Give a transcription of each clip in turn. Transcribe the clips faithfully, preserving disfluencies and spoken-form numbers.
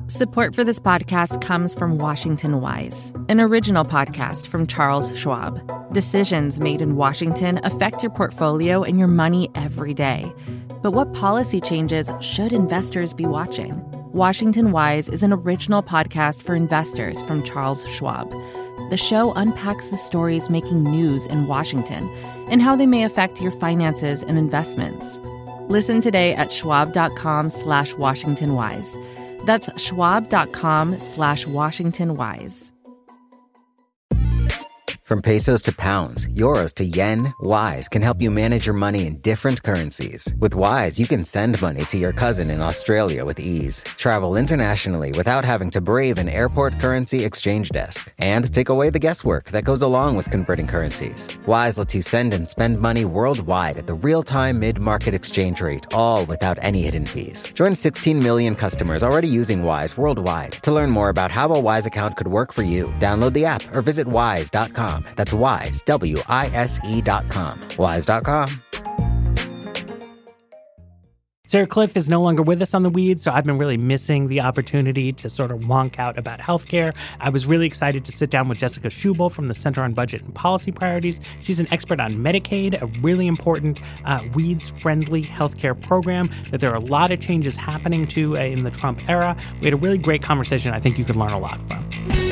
Support for this podcast comes from Washington Wise, an original podcast from Charles Schwab. Decisions made in Washington affect your portfolio and your money every day. But what policy changes should investors be watching? Washington Wise is an original podcast for investors from Charles Schwab. The show unpacks the stories making news in Washington and how they may affect your finances and investments. Listen today at schwab.com slash Washington Wise. That's schwab.com slash Washington Wise. From pesos to pounds, euros to yen, Wise can help you manage your money in different currencies. With Wise, you can send money to your cousin in Australia with ease, travel internationally without having to brave an airport currency exchange desk, and take away the guesswork that goes along with converting currencies. Wise lets you send and spend money worldwide at the real-time mid-market exchange rate, all without any hidden fees. Join sixteen million customers already using Wise worldwide. To learn more about how a Wise account could work for you, download the app or visit wise dot com. That's Wise, W I S E dot com. Wise dot com. Sarah Kliff is no longer with us on The Weeds, so I've been really missing the opportunity to sort of wonk out about healthcare. I was really excited to sit down with Jessica Schubel from the Center on Budget and Policy Priorities. She's an expert on Medicaid, a really important uh, Weeds-friendly healthcare program that there are a lot of changes happening to uh, in the Trump era. We had a really great conversation I think you could learn a lot from.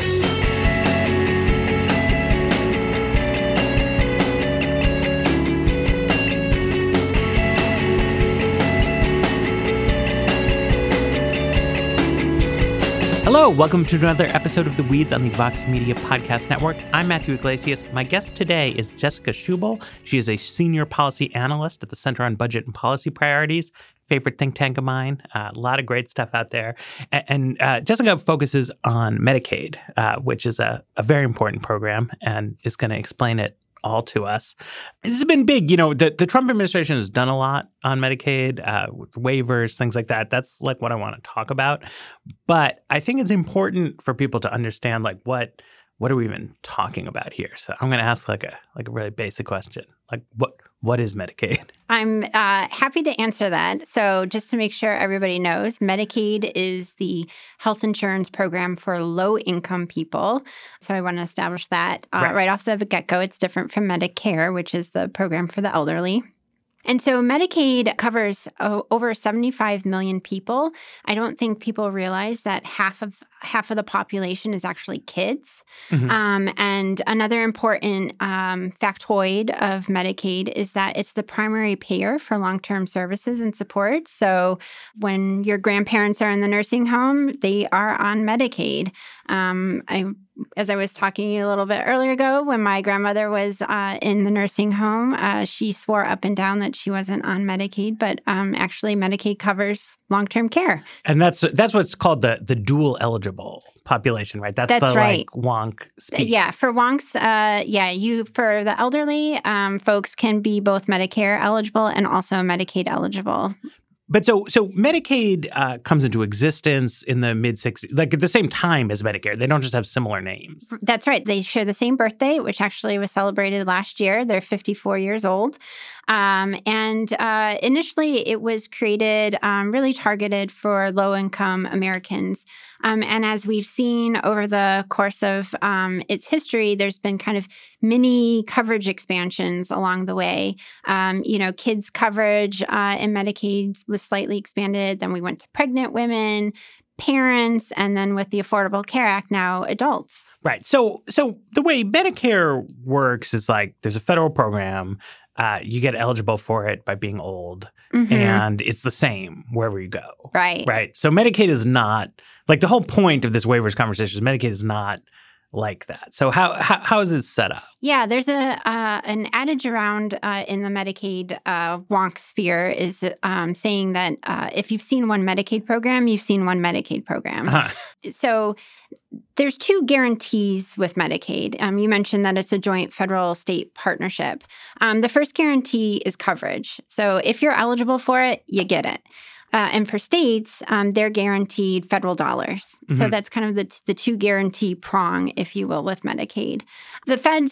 Hello, welcome to another episode of The Weeds on the Vox Media Podcast Network. I'm Matthew Iglesias. My guest today is Jessica Schubel. She is a senior policy analyst at the Center on Budget and Policy Priorities, favorite think tank of mine. Uh, a lot of great stuff out there. And, and uh, Jessica focuses on Medicaid, uh, which is a, a very important program, and is going to explain it all to us. This has been big. You know, the, the Trump administration has done a lot on Medicaid, uh, with waivers, things like that. That's like what I want to talk about. But I think it's important for people to understand, like, what what are we even talking about here? So I'm going to ask like a like a really basic question. Like, what what is Medicaid? I'm uh, happy to answer that. So just to make sure everybody knows, Medicaid is the health insurance program for low-income people. So I want to establish that uh, right. right off the get-go. It's different from Medicare, which is the program for the elderly. And so Medicaid covers uh, over seventy-five million people. I don't think people realize that half of half of the population is actually kids. Mm-hmm. Um, and another important um, factoid of Medicaid is that it's the primary payer for long-term services and support. So when your grandparents are in the nursing home, they are on Medicaid. Um, I As I was talking to you a little bit earlier ago, when my grandmother was uh, in the nursing home, uh, she swore up and down that she wasn't on Medicaid, but um, actually Medicaid covers long-term care. And that's that's what's called the the dual eligible population, right? That's, that's the right. like wonk speak. Yeah, for wonks, uh, yeah, you for the elderly, um, folks can be both Medicare eligible and also Medicaid eligible. But so so Medicaid uh, comes into existence in the mid-sixties, like at the same time as Medicare. They don't just have similar names. That's right. They share the same birthday, which actually was celebrated last year. They're fifty-four years old. Um, and uh, initially, it was created um, really targeted for low-income Americans. Um, and as we've seen over the course of um, its history, there's been kind of mini coverage expansions along the way. Um, you know, kids coverage uh, in Medicaid was slightly expanded. Then we went to pregnant women, parents, and then with the Affordable Care Act, now adults. Right. So, so the way Medicare works is like there's a federal program. Uh, you get eligible for it by being old, mm-hmm. and it's the same wherever you go. Right. Right. So Medicaid is not, like the whole point of this waivers conversation is Medicaid is not like that. So how how, how is it set up? Yeah, there's a uh, an adage around uh, in the Medicaid uh, wonk sphere is um, saying that uh, if you've seen one Medicaid program, you've seen one Medicaid program. Uh-huh. So there's two guarantees with Medicaid. Um, you mentioned that it's a joint federal-state partnership. Um, the first guarantee is coverage. So if you're eligible for it, you get it. Uh, and for states, um, they're guaranteed federal dollars. Mm-hmm. So that's kind of the the two guarantee prong, if you will, with Medicaid. The feds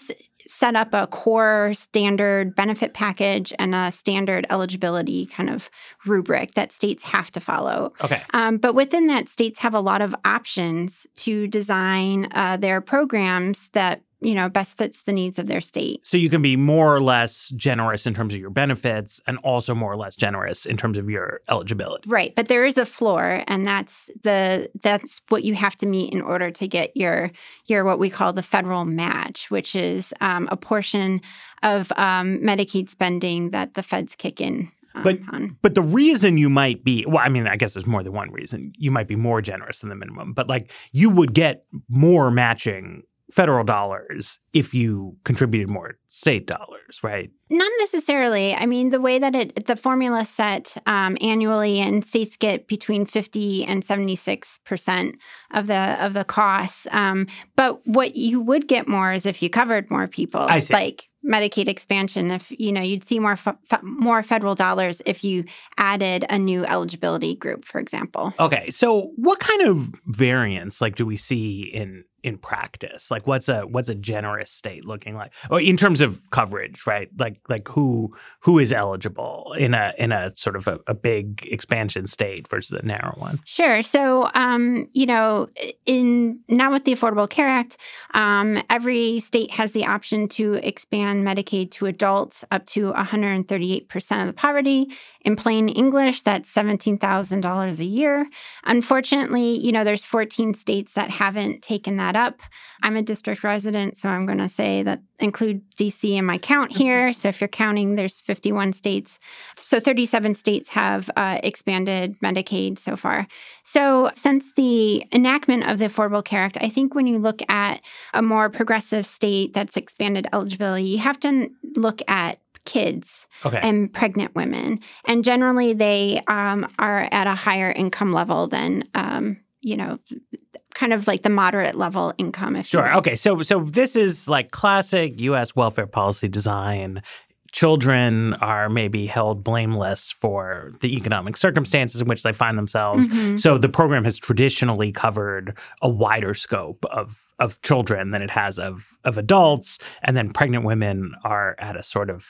set up a core standard benefit package and a standard eligibility kind of rubric that states have to follow. Okay. Um, but within that, states have a lot of options to design uh, their programs that you know, best fits the needs of their state. So you can be more or less generous in terms of your benefits and also more or less generous in terms of your eligibility. Right. But there is a floor, and that's the that's what you have to meet in order to get your your what we call the federal match, which is um, a portion of um, Medicaid spending that the feds kick in. Um, But on. but the reason you might be, well, I mean, I guess there's more than one reason. You might be more generous than the minimum, but like you would get more matching federal dollars if you contributed more state dollars, right? Not necessarily. I mean, the way that it the formula is set um, annually, and states get between fifty and seventy-six percent of the of the costs. Um, but what you would get more is if you covered more people. I see. Like Medicaid expansion. If you know, you'd see more f- f- more federal dollars if you added a new eligibility group, for example. Okay, so what kind of variance like do we see in in practice? Like, what's a what's a generous state looking like, or in terms of coverage, right? Like like who who is eligible in a in a sort of a, a big expansion state versus a narrow one? Sure. So, um, you know, in now with the Affordable Care Act, um, every state has the option to expand Medicaid to adults up to one hundred thirty-eight percent of the poverty. In plain English, that's seventeen thousand dollars a year. Unfortunately, you know, there's fourteen states that haven't taken that up. I'm a district resident, so I'm going to say that include D C in my count here. So if you're counting, there's fifty-one states. So thirty-seven states have uh, expanded Medicaid so far. So since the enactment of the Affordable Care Act, I think when you look at a more progressive state that's expanded eligibility, you have to look at kids Okay. and pregnant women. And generally, they um, are at a higher income level than, um, you know, kind of like the moderate level income. If Sure. you will. Okay. So so this is like classic U S welfare policy design. Children are maybe held blameless for the economic circumstances in which they find themselves. Mhm. So the program has traditionally covered a wider scope of of children than it has of of adults, and then pregnant women are at a sort of,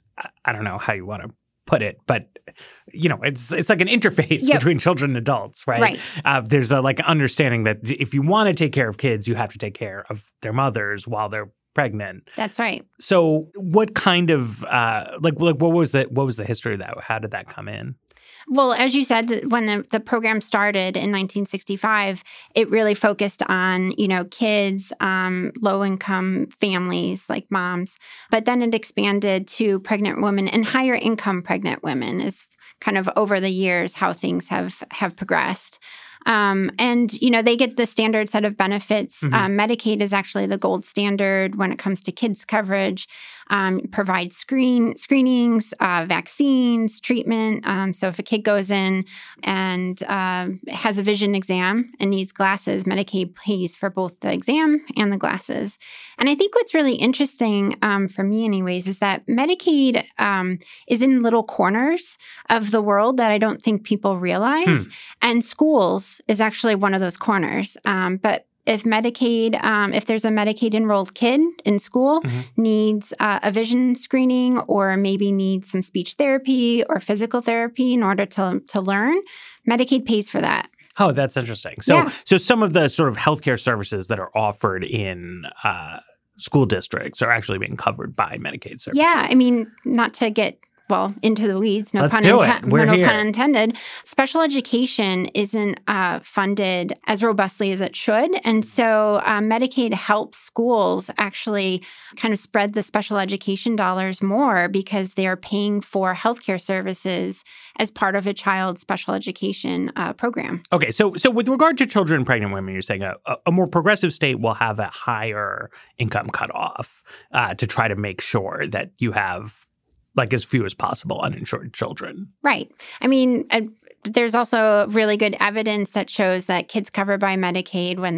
I don't know how you want to put it, but you know, it's it's like an interface Yep. between children and adults, right? Right. Uh, there's a like understanding that if you want to take care of kids, you have to take care of their mothers while they're pregnant. That's right. So, what kind of uh, like like what was the what was the history of that? How did that come in? Well, as you said, th- when the, the program started in nineteen sixty-five, it really focused on, you know, kids, um, low-income families like moms. But then it expanded to pregnant women and higher-income pregnant women is kind of over the years how things have, have progressed. Um, and, you know, they get the standard set of benefits. Mhm. Um, Medicaid is actually the gold standard when it comes to kids coverage, um, provides screen screenings, uh, vaccines, treatment. Um, so if a kid goes in and uh, has a vision exam and needs glasses, Medicaid pays for both the exam and the glasses. And I think what's really interesting um, for me anyways is that Medicaid um, is in little corners of the world that I don't think people realize. Hmm. And schools is actually one of those corners. Um, but if Medicaid, um, if there's a Medicaid enrolled kid in school, Mhm. needs uh, a vision screening or maybe needs some speech therapy or physical therapy in order to, to learn, Medicaid pays for that. Oh, that's interesting. So, Yeah. so some of the sort of healthcare services that are offered in uh, school districts are actually being covered by Medicaid services. Yeah, I mean, not to get well into the weeds, no Let's pun do it. inten- We're no here. pun intended. Special education isn't uh, funded as robustly as it should, and so uh, Medicaid helps schools actually kind of spread the special education dollars more because they are paying for healthcare services as part of a child's special education uh, program. Okay, so so with regard to children and pregnant women, you're saying a, a more progressive state will have a higher income cutoff uh, to try to make sure that you have like as few as possible uninsured children. Right. I mean, uh, there's also really good evidence that shows that kids covered by Medicaid when they're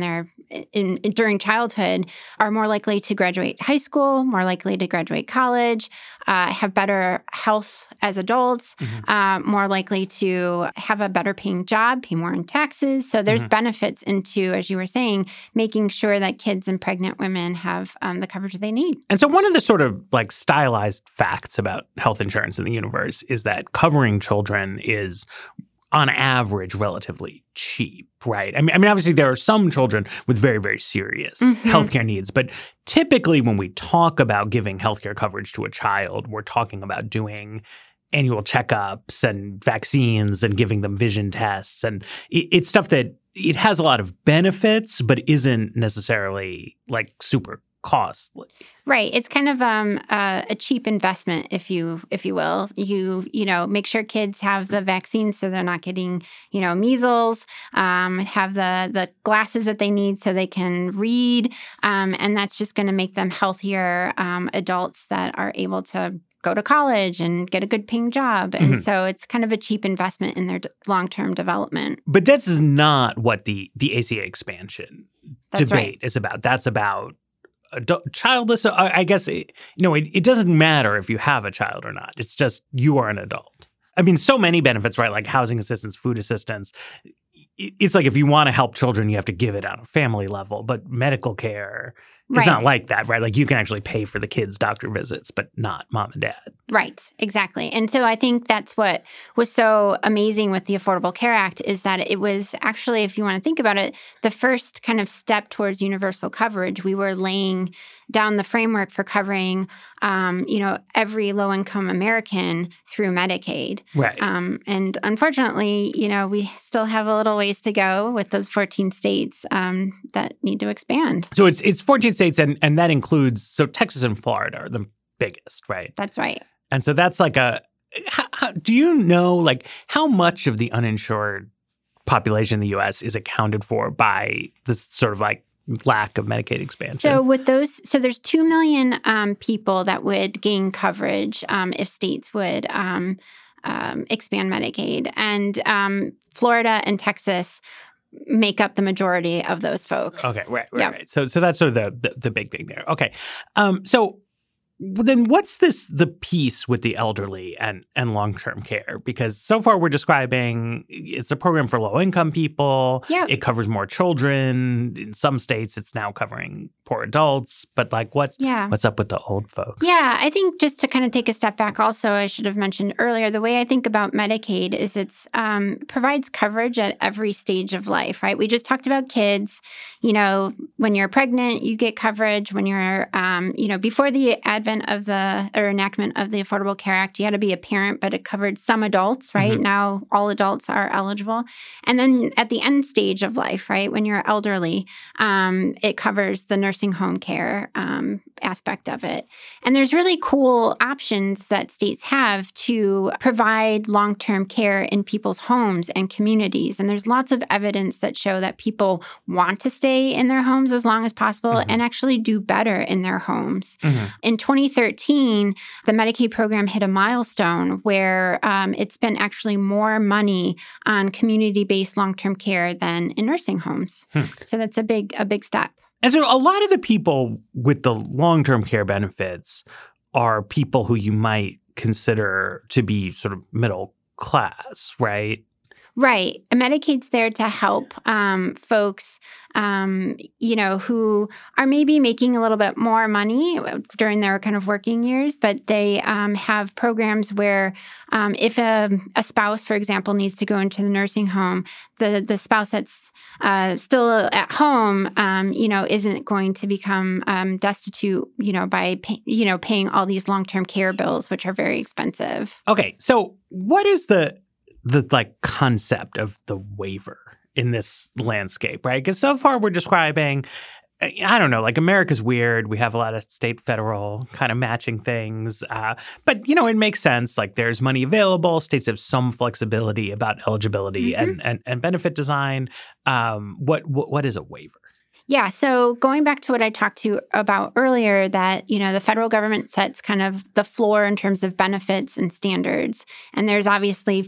in, in during childhood are more likely to graduate high school, more likely to graduate college, uh, have better health as adults, mm-hmm. uh, more likely to have a better paying job, pay more in taxes. So there's mm-hmm. benefits into, as you were saying, making sure that kids and pregnant women have um, the coverage they need. And so one of the sort of like stylized facts about health insurance in the universe is that covering children is on average relatively cheap, right? I mean, I mean, obviously there are some children with very, very serious mm-hmm. healthcare needs, but typically when we talk about giving healthcare coverage to a child, we're talking about doing annual checkups and vaccines and giving them vision tests. And it, it's stuff that it has a lot of benefits, but isn't necessarily like super costly. Right. It's kind of um, uh, a cheap investment, if you if you will. You you know make sure kids have the vaccines so they're not getting you know measles. Um, have the the glasses that they need so they can read, um, and that's just going to make them healthier um, adults that are able to go to college and get a good paying job. And mm-hmm. so it's kind of a cheap investment in their d- long-term development. But this is not what the the A C A expansion that's debate right. is about. That's about Adult, childless, I guess, it, you know, it, it doesn't matter if you have a child or not. It's just you are an adult. I mean, so many benefits, right? Like housing assistance, food assistance. It's like if you want to help children, you have to give it on a family level. But medical care, right. it's not like that, right? Like you can actually pay for the kids' doctor visits, but not mom and dad. Right, exactly. And so I think that's what was so amazing with the Affordable Care Act is that it was actually, if you want to think about it, the first kind of step towards universal coverage. We were laying down the framework for covering, um, you know, every low-income American through Medicaid. Right. Um, and unfortunately, you know, we still have a little ways to go with those fourteen states um, that need to expand. So it's it's fourteen states, and and that includes, so Texas and Florida are the biggest, right? That's right. And so that's like a, how, how, do you know, like, how much of the uninsured population in the U S is accounted for by this sort of like lack of Medicaid expansion? So with those, so there's two million um, people that would gain coverage um, if states would um, um, expand Medicaid. And um, Florida and Texas make up the majority of those folks. Okay, right, right, yep. right. So so that's sort of the, the, the big thing there. Okay. Um, so then what's this, the piece with the elderly and, and long-term care? Because so far we're describing it's a program for low-income people. Yep. It covers more children. In some states, it's now covering poor adults. But like what's, yeah. what's up with the old folks? Yeah, I think just to kind of take a step back also, I should have mentioned earlier, the way I think about Medicaid is it's um, provides coverage at every stage of life, right? We just talked about kids. You know, when you're pregnant, you get coverage. When you're, um, you know, before the advent of the or enactment of the Affordable Care Act, you had to be a parent, but it covered some adults, right? Mm-hmm. Now all adults are eligible. And then at the end stage of life, right, when you're elderly, um, it covers the nursing home care um, aspect of it. And there's really cool options that states have to provide long-term care in people's homes and communities. And there's lots of evidence that show that people want to stay in their homes as long as possible mm-hmm. and actually do better in their homes. Mm-hmm. In twenty thirteen, the Medicaid program hit a milestone where um, it spent actually more money on community-based long-term care than in nursing homes. Hmm. So that's a big, a big step. And so a lot of the people with the long-term care benefits are people who you might consider to be sort of middle class, right? Right. Medicaid's there to help um, folks, um, you know, who are maybe making a little bit more money during their kind of working years, but they um, have programs where um, if a, a spouse, for example, needs to go into the nursing home, the, the spouse that's uh, still at home, um, you know, isn't going to become um, destitute, you know, by, pay, you know, paying all these long-term care bills, which are very expensive. Okay. So what is the... the like concept of the waiver in this landscape, right? Because so far we're describing, I don't know, like America's weird. We have a lot of state, federal kind of matching things. Uh, but, you know, it makes sense. Like there's money available. States have some flexibility about eligibility mm-hmm. and, and, and benefit design. Um, what, what what is a waiver? Yeah. So going back to what I talked to you about earlier, that, you know, the federal government sets kind of the floor in terms of benefits and standards. And there's obviously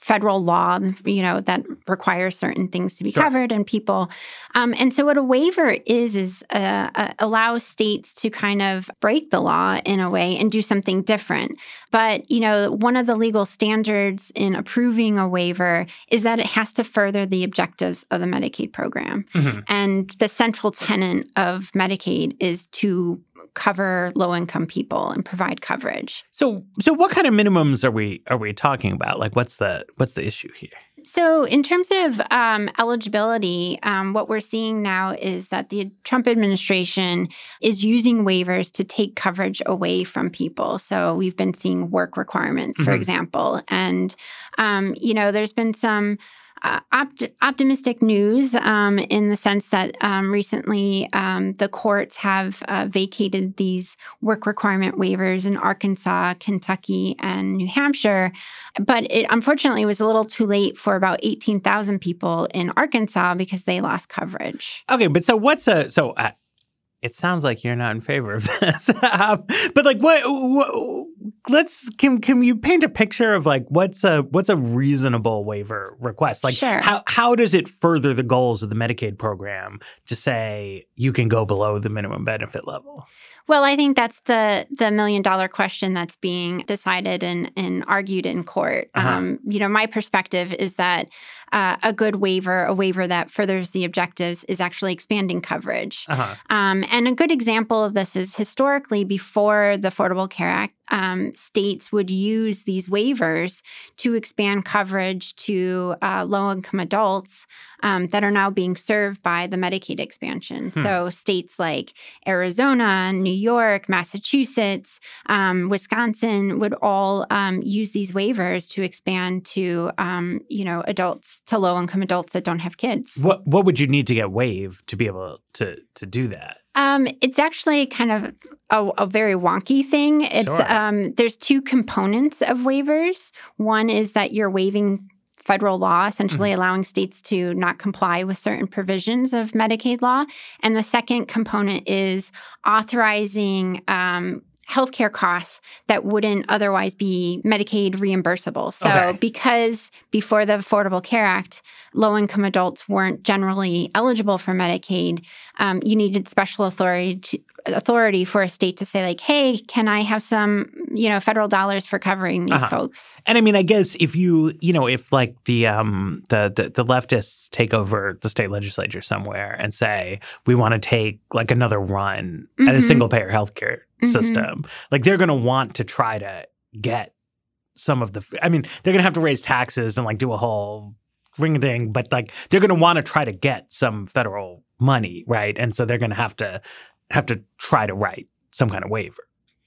federal law, you know, that requires certain things to be Sure. covered and people. Um, and so what a waiver is, is uh, uh, allows states to kind of break the law in a way and do something different. But, you know, one of the legal standards in approving a waiver is that it has to further the objectives of the Medicaid program. Mm-hmm. And the central tenet of Medicaid is to cover low-income people and provide coverage. So, so what kind of minimums are we are we talking about? Like, what's the what's the issue here? So in terms of um, eligibility, um, what we're seeing now is that the Trump administration is using waivers to take coverage away from people. So we've been seeing work requirements, for Mhm. example. And, um, you know, there's been some Uh, opt- optimistic news um, in the sense that um, recently um, the courts have uh, vacated these work requirement waivers in Arkansas, Kentucky, and New Hampshire. But it unfortunately was a little too late for about eighteen thousand people in Arkansas because they lost coverage. Okay, but so what's a so? Uh, it sounds like you're not in favor of this, um, but like, what, what? Let's can can you paint a picture of like what's a what's a reasonable waiver request? Like, Sure. how how does it further the goals of the Medicaid program to say you can go below the minimum benefit level? Well, I think that's the the million dollar question that's being decided and, and argued in court. Uh-huh. Um, you know, my perspective is that uh, a good waiver, a waiver that furthers the objectives, is actually expanding coverage. Uh-huh. Um, and a good example of this is historically, before the Affordable Care Act, um, states would use these waivers to expand coverage to uh, low-income adults um, that are now being served by the Medicaid expansion. Hmm. So states like Arizona, New York, Massachusetts, um, Wisconsin would all um, use these waivers to expand to, um, you know, adults, to low-income adults that don't have kids. What what would you need to get waived to be able to to do that? Um, it's actually kind of a, a very wonky thing. It's Sure. um, there's two components of waivers. One is that you're waiving federal law, essentially Mm-hmm. allowing states to not comply with certain provisions of Medicaid law. And the second component is authorizing um, healthcare costs that wouldn't otherwise be Medicaid reimbursable. So Okay. because before the Affordable Care Act, low-income adults weren't generally eligible for Medicaid, um, you needed special authority to, authority for a state to say, like, hey, can I have some, you know, federal dollars for covering these Uh-huh. folks? And I mean, I guess if you, you know, if like the um the, the the leftists take over the state legislature somewhere and say we want to take like another run at a Mhm. single payer healthcare Mhm. system, like they're going to want to try to get some of the. I mean, they're going to have to raise taxes and like do a whole ring ding, but like they're going to want to try to get some federal money, right? And so they're going to have to have to try to write some kind of waiver.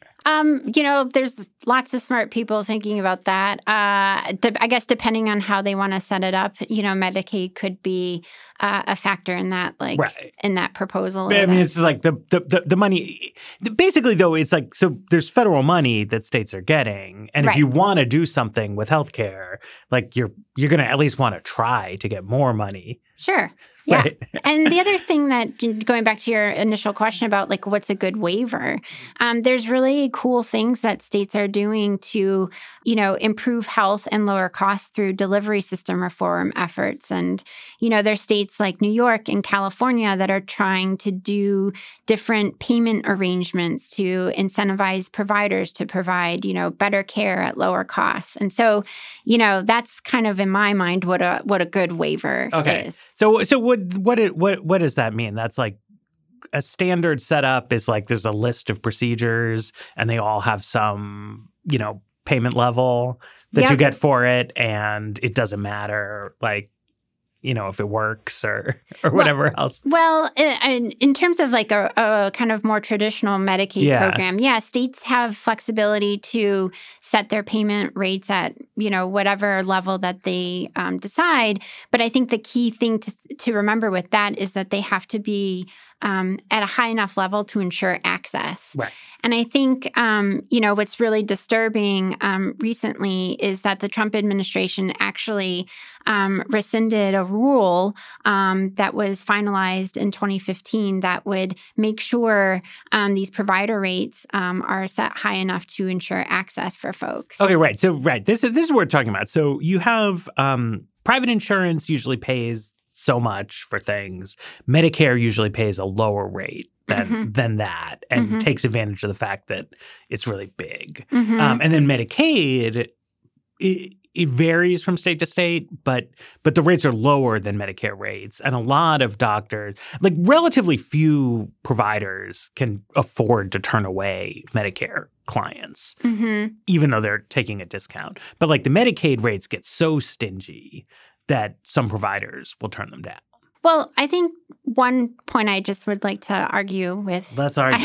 Um, you know, there's lots of smart people thinking about that. Uh, de- I guess depending on how they want to set it up, you know, Medicaid could be uh, a factor in that, like Right. in that proposal. I or mean, that- it's just like the, the the the money. Basically, though, it's like so. There's federal money that states are getting, and if Right. you want to do something with healthcare, like you're you're going to at least want to try to get more money, Sure. Yeah. right? And the other thing that, going back to your initial question about like what's a good waiver, um, there's really cool things that states are doing to, you know, improve health and lower costs through delivery system reform efforts. And, you know, there's states like New York and California that are trying to do different payment arrangements to incentivize providers to provide, you know, better care at lower costs. And so, you know, that's kind of in my mind what a what a good waiver Okay. is. So so what what it, what what does that mean? That's like a standard setup is like there's a list of procedures and they all have some, you know, payment level that you Yep. get for it, and it doesn't matter like, you know, if it works or or whatever else. Well, i- in, in terms of like a, a kind of more traditional Medicaid Yeah. program, yeah, states have flexibility to set their payment rates at, you know, whatever level that they um, decide. But I think the key thing to, to remember with that is that they have to be um, at a high enough level to ensure access. Right. And I think, um, you know, what's really disturbing um, recently is that the Trump administration actually um, rescinded a rule um, that was finalized in twenty fifteen that would make sure um, these provider rates um, are set high enough to ensure access for folks. Okay, right. So, right. This is this is what we're talking about. So you have um, private insurance usually pays so much for things. Medicare usually pays a lower rate than mm-hmm. than that and mm-hmm. takes advantage of the fact that it's really big. Mm-hmm. Um, and then Medicaid, it, it varies from state to state, but but the rates are lower than Medicare rates. And a lot of doctors, like relatively few providers can afford to turn away Medicare clients, mm-hmm. even though they're taking a discount. But like the Medicaid rates get so stingy that some providers will turn them down. Well, I think one point I just would like to argue with Let's argue.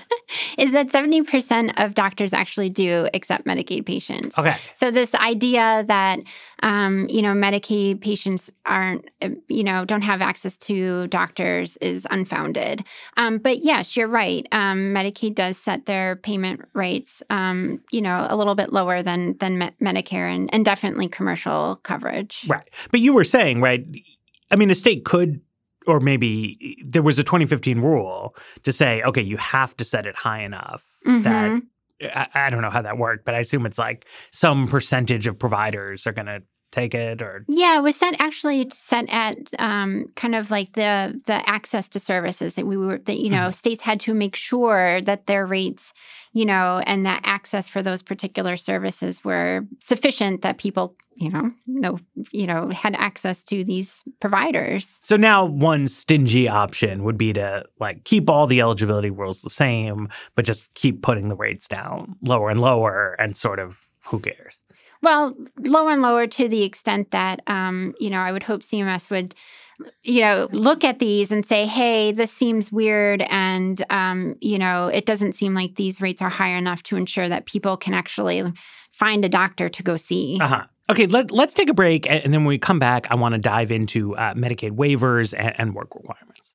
is that seventy percent of doctors actually do accept Medicaid patients. Okay. So this idea that, um, you know, Medicaid patients aren't, you know, don't have access to doctors is unfounded. Um, but yes, you're right. Um, Medicaid does set their payment rates, um, you know, a little bit lower than than Me- Medicare and, and definitely commercial coverage. Right. But you were saying, right, I mean, a state could, or maybe there was a twenty fifteen rule to say, okay, you have to set it high enough mm-hmm. that I, I don't know how that worked, but I assume it's like some percentage of providers are going to take it or yeah, it was set actually set at um, kind of like the the access to services that we were that you know mm-hmm. states had to make sure that their rates, you know, and that access for those particular services were sufficient that people, you know, no, you know, had access to these providers. So now one stingy option would be to like keep all the eligibility rules the same, but just keep putting the rates down lower and lower and sort of who cares? Well, lower and lower to the extent that, um, you know, I would hope C M S would, you know, look at these and say, hey, this seems weird. And, um, you know, it doesn't seem like these rates are high enough to ensure that people can actually find a doctor to go see. Uh-huh. Okay, let, let's take a break. And then when we come back, I want to dive into uh, Medicaid waivers and, and work requirements.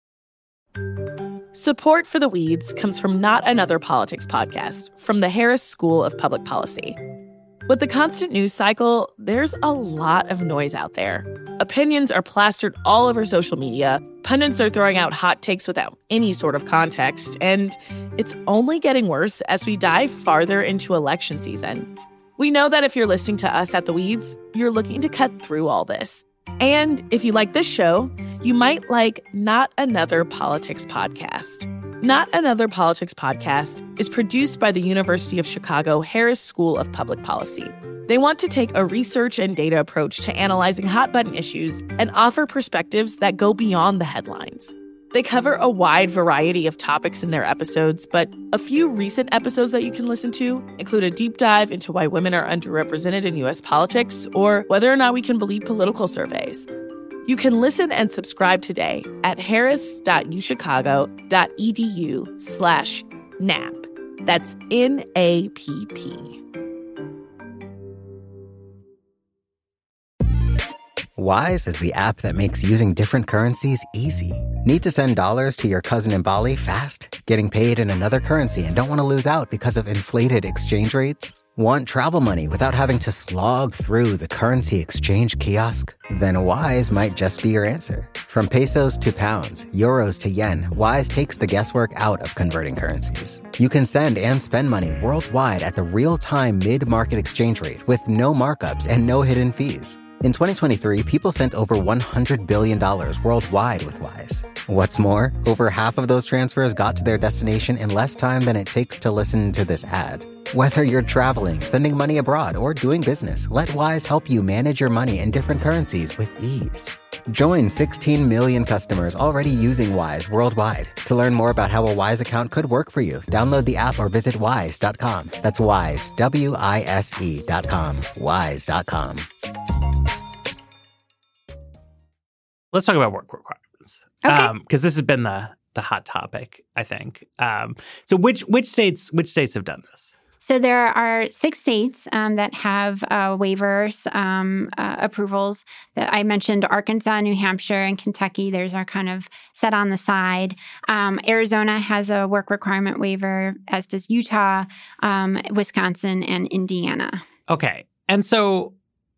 Support for The Weeds comes from Not Another Politics podcast from the Harris School of Public Policy. With the constant news cycle, there's a lot of noise out there. Opinions are plastered all over social media, pundits are throwing out hot takes without any sort of context, and it's only getting worse as we dive farther into election season. We know that if you're listening to us at The Weeds, you're looking to cut through all this. And if you like this show, you might like Not Another Politics podcast. Not Another Politics podcast is produced by the University of Chicago Harris School of Public Policy. They want to take a research and data approach to analyzing hot-button issues and offer perspectives that go beyond the headlines. They cover a wide variety of topics in their episodes, but a few recent episodes that you can listen to include a deep dive into why women are underrepresented in U S politics or whether or not we can believe political surveys. You can listen and subscribe today at harris.uchicago.edu slash NAP. That's N A P P. Wise is the app that makes using different currencies easy. Need to send dollars to your cousin in Bali fast? Getting paid in another currency and don't want to lose out because of inflated exchange rates? Want travel money without having to slog through the currency exchange kiosk? Then Wise might just be your answer. From pesos to pounds, euros to yen, Wise takes the guesswork out of converting currencies. You can send and spend money worldwide at the real-time mid-market exchange rate with no markups and no hidden fees. In twenty twenty-three, people sent over one hundred billion dollars worldwide with Wise. What's more, over half of those transfers got to their destination in less time than it takes to listen to this ad. Whether you're traveling, sending money abroad, or doing business, let Wise help you manage your money in different currencies with ease. Join sixteen million customers already using Wise worldwide. To learn more about how a Wise account could work for you, download the app or visit wise dot com. That's Wise, W I S E dot com, wise dot com. Let's talk about work requirements. Okay. Um, because this has been the the hot topic, I think. Um, so which which states which states have done this? So there are six states um, that have uh, waivers, um, uh, approvals. That I mentioned Arkansas, New Hampshire, and Kentucky. Those are kind of set on the side. Um, Arizona has a work requirement waiver, as does Utah, um, Wisconsin, and Indiana. Okay. And so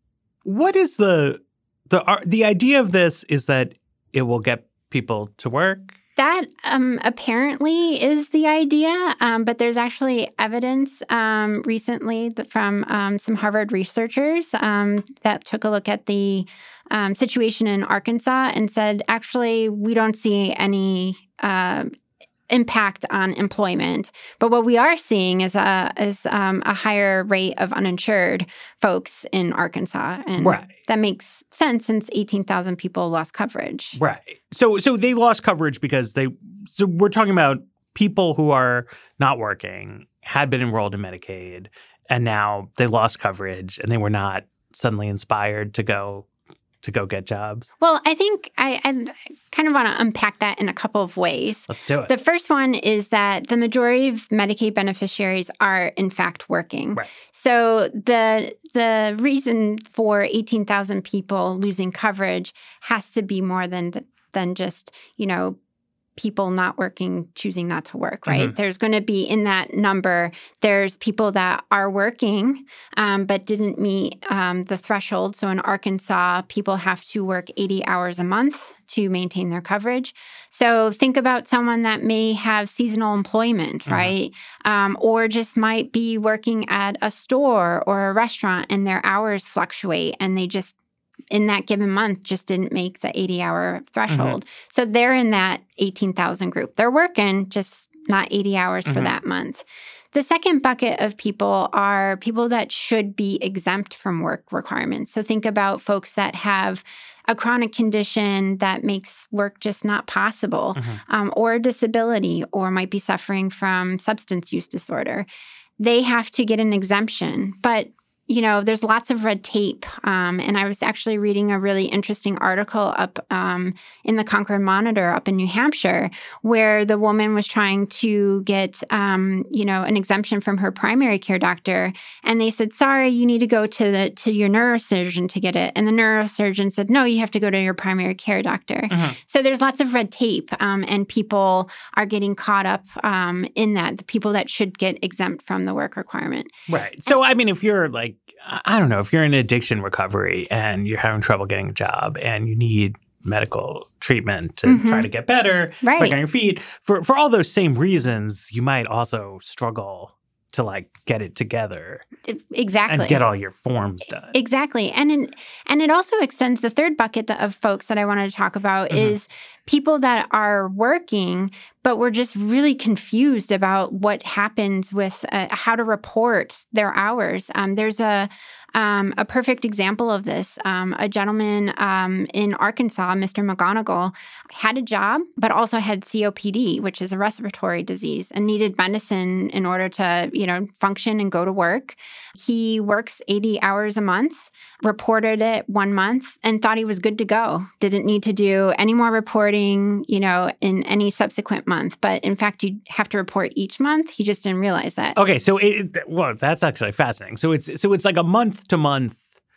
what is the the uh, the idea of this is that it will get people to work? That um, apparently is the idea, um, but there's actually evidence um, recently that from um, some Harvard researchers um, that took a look at the um, situation in Arkansas and said, actually, we don't see any uh, impact on employment. But what we are seeing is a is um, a higher rate of uninsured folks in Arkansas, and right. that makes sense since eighteen thousand people lost coverage. Right. So so they lost coverage because they. So we're talking about people who are not working, had been enrolled in Medicaid, and now they lost coverage, and they were not suddenly inspired to go. to go get jobs? Well, I think I, I kind of want to unpack that in a couple of ways. Let's do it. The first one is that the majority of Medicaid beneficiaries are, in fact, working. Right. So the the reason for eighteen thousand people losing coverage has to be more than than just, you know, people not working, choosing not to work, right? Mm-hmm. There's going to be in that number, there's people that are working um, but didn't meet um, the threshold. So in Arkansas, people have to work eighty hours a month to maintain their coverage. So think about someone that may have seasonal employment, mm-hmm. right? Um, or just might be working at a store or a restaurant and their hours fluctuate and they just in that given month just didn't make the eighty-hour threshold. Mm-hmm. So they're in that eighteen thousand group. They're working, just not eighty hours mm-hmm. for that month. The second bucket of people are people that should be exempt from work requirements. So think about folks that have a chronic condition that makes work just not possible, mm-hmm. um, or a disability, or might be suffering from substance use disorder. They have to get an exemption. But you know, there's lots of red tape. Um, and I was actually reading a really interesting article up um, in the Concord Monitor up in New Hampshire, where the woman was trying to get, um, you know, an exemption from her primary care doctor. And they said, sorry, you need to go to the to your neurosurgeon to get it. And the neurosurgeon said, no, you have to go to your primary care doctor. Mm-hmm. So there's lots of red tape, um, and people are getting caught up um, in that, the people that should get exempt from the work requirement. Right. So, I mean, if you're like, I don't know, if you're in addiction recovery and you're having trouble getting a job and you need medical treatment to mm-hmm. try to get better, right. back on your feet, for, for all those same reasons, you might also struggle to like get it together. Exactly. And get all your forms done. Exactly. And in, and it also extends the third bucket of folks that I wanted to talk about mm-hmm. is people that are working, but we're just really confused about what happens with uh, how to report their hours. Um, there's a Um, a perfect example of this. Um, a gentleman um, in Arkansas, Mister McGonigal, had a job, but also had C O P D, which is a respiratory disease, and needed medicine in order to, you know, function and go to work. He works eighty hours a month, reported it one month, and thought he was good to go. Didn't need to do any more reporting, you know, in any subsequent month. But in fact, you have to report each month. He just didn't realize that. Okay, so it, well, that's actually fascinating. So it's so it's like a month to month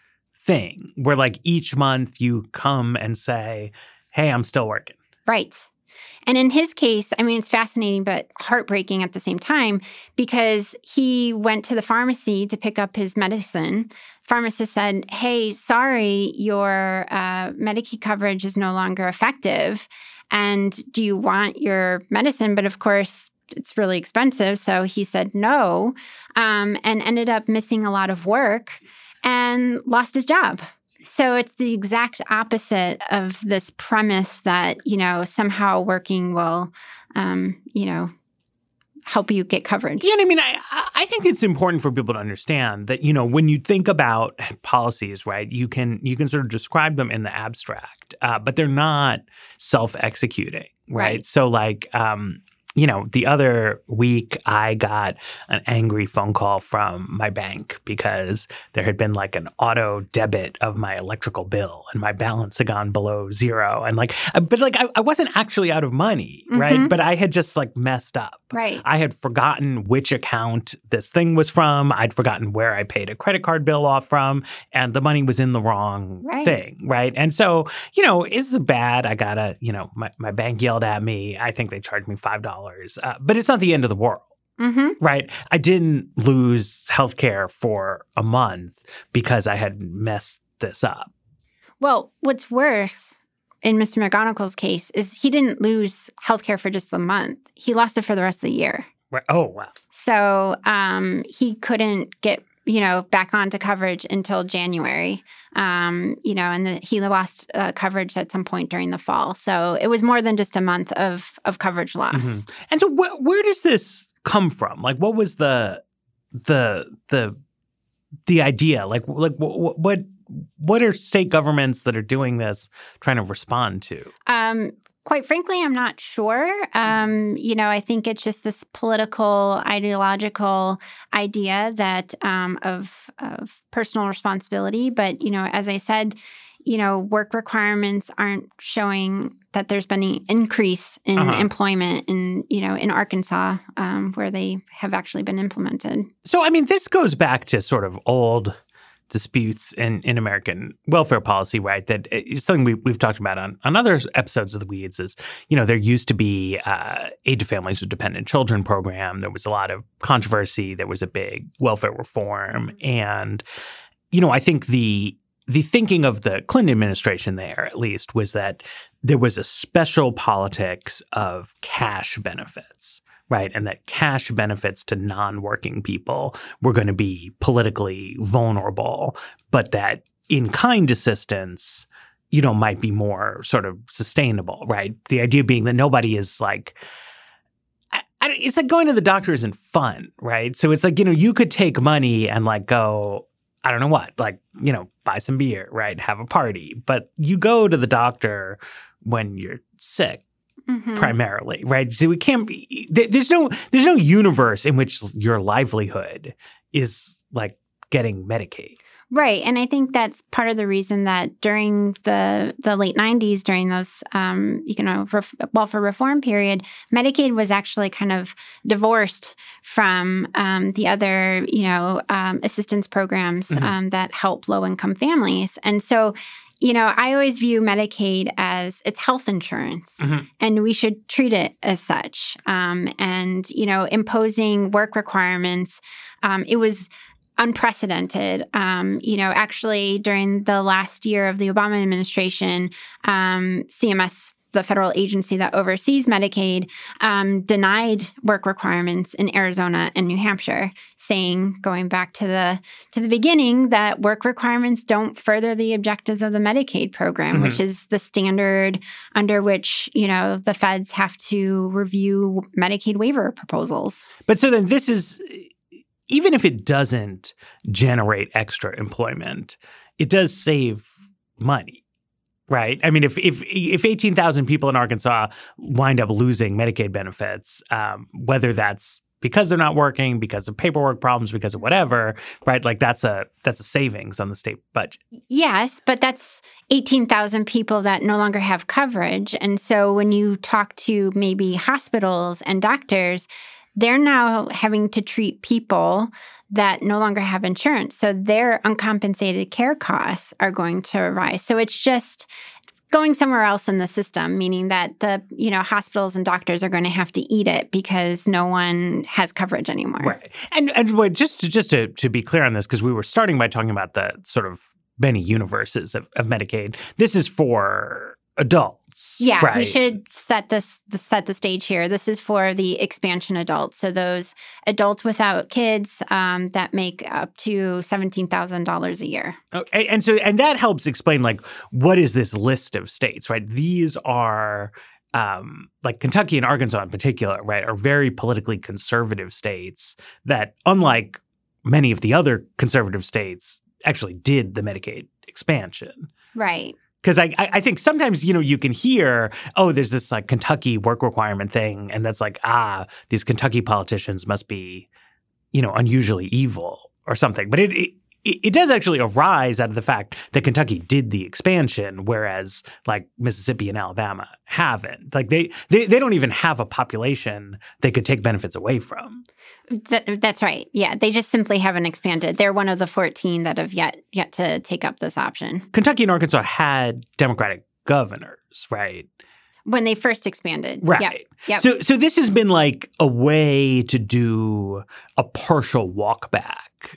thing where like each month you come and say, hey, I'm still working. Right. And in his case, I mean, it's fascinating, but heartbreaking at the same time, because he went to the pharmacy to pick up his medicine. Pharmacist said, hey, sorry, your uh, Medicaid coverage is no longer effective. And do you want your medicine? But of course, it's really expensive. So he said no, um, and ended up missing a lot of work and lost his job. So it's the exact opposite of this premise that, you know, somehow working will, um, you know, help you get coverage. Yeah, I mean, I, I think it's important for people to understand that, you know, when you think about policies, right, you can you can sort of describe them in the abstract, uh, but they're not self-executing, right? right. So like, um, you know, the other week I got an angry phone call from my bank because there had been like an auto debit of my electrical bill and my balance had gone below zero. And like, but like I, I wasn't actually out of money, mm-hmm. right? But I had just like messed up. Right. I had forgotten which account this thing was from. I'd forgotten where I paid a credit card bill off from, and the money was in the wrong right. thing, right? And so, you know, it's bad. I gotta, you know, my, my bank yelled at me. I think they charged me five dollars. Uh, but it's not the end of the world, mm-hmm. right? I didn't lose healthcare for a month because I had messed this up. Well, what's worse in Mister McGonagall's case is he didn't lose healthcare for just a month. He lost it for the rest of the year. Right. Oh, wow. So um, he couldn't get, you know, back onto coverage until January, um, you know, and the, he lost uh, coverage at some point during the fall. So it was more than just a month of of coverage loss. Mm-hmm. And so wh- where does this come from? Like, what was the the the the idea? Like, like what what what are state governments that are doing this trying to respond to? Um, Quite frankly, I'm not sure. Um, you know, I think it's just this political, ideological idea that um, of of personal responsibility. But, you know, as I said, you know, work requirements aren't showing that there's been an increase in uh-huh. employment in, you know, in Arkansas um, where they have actually been implemented. So, I mean, this goes back to sort of old disputes in, in American welfare policy, right? That is something we, we've talked about on, on other episodes of The Weeds is, you know, there used to be uh, Aid to Families with Dependent Children program. There was a lot of controversy. There was a big welfare reform. And, you know, I think the the thinking of the Clinton administration there, at least, was that there was a special politics of cash benefits. Right. And that cash benefits to non-working people were going to be politically vulnerable, but that in-kind assistance, you know, might be more sort of sustainable. Right. The idea being that nobody is like, I, I, it's like going to the doctor isn't fun. Right. So it's like, you know, you could take money and like go, I don't know what, like, you know, buy some beer, right, have a party. But you go to the doctor when you're sick. Mm-hmm. Primarily, right? So we can't be, there's no there's no universe in which your livelihood is like getting Medicaid. Right. And I think that's part of the reason that during the the late nineties, during those, um, you know, ref- welfare reform period, Medicaid was actually kind of divorced from um, the other, you know, um, assistance programs mm-hmm. um, that help low-income families. And so, you know, I always view Medicaid as it's health insurance, mm-hmm. and we should treat it as such. Um, and, you know, imposing work requirements, um, it was unprecedented. Um, you know, actually, during the last year of the Obama administration, um, C M S, the federal agency that oversees Medicaid, um, denied work requirements in Arizona and New Hampshire, saying, going back to the to the beginning, that work requirements don't further the objectives of the Medicaid program, mm-hmm. which is the standard under which, you know, the feds have to review Medicaid waiver proposals. But so then this is, even if it doesn't generate extra employment, it does save money. Right. I mean, if if if eighteen thousand people in Arkansas wind up losing Medicaid benefits, um, whether that's because they're not working, because of paperwork problems, because of whatever, right? Like that's a that's a savings on the state budget. Yes, but that's eighteen thousand people that no longer have coverage. And so when you talk to maybe hospitals and doctors, they're now having to treat people that no longer have insurance. So their uncompensated care costs are going to rise. So it's just going somewhere else in the system, meaning that the, you know, hospitals and doctors are going to have to eat it because no one has coverage anymore. Right. And and just to, just to, to be clear on this, because we were starting by talking about the sort of many universes of, of Medicaid. This is for adults. Yeah, right? We should set this set the stage here. This is for the expansion adults. So those adults without kids um, that make up to seventeen thousand dollars a year. Oh, and, and so and that helps explain, like, what is this list of states, right? These are um, like Kentucky and Arkansas in particular, right, are very politically conservative states that, unlike many of the other conservative states, actually did the Medicaid expansion. Right. Because I, I think sometimes, you know, you can hear, oh, there's this like Kentucky work requirement thing. And that's like, ah, these Kentucky politicians must be, you know, unusually evil or something. But it, it it does actually arise out of the fact that Kentucky did the expansion, whereas like Mississippi and Alabama haven't. Like they they, they don't even have a population they could take benefits away from. That, that's right. Yeah, they just simply haven't expanded. They're one of the fourteen that have yet yet to take up this option. Kentucky and Arkansas had Democratic governors, right? When they first expanded. Right. Yep. Yep. So so this has been like a way to do a partial walkback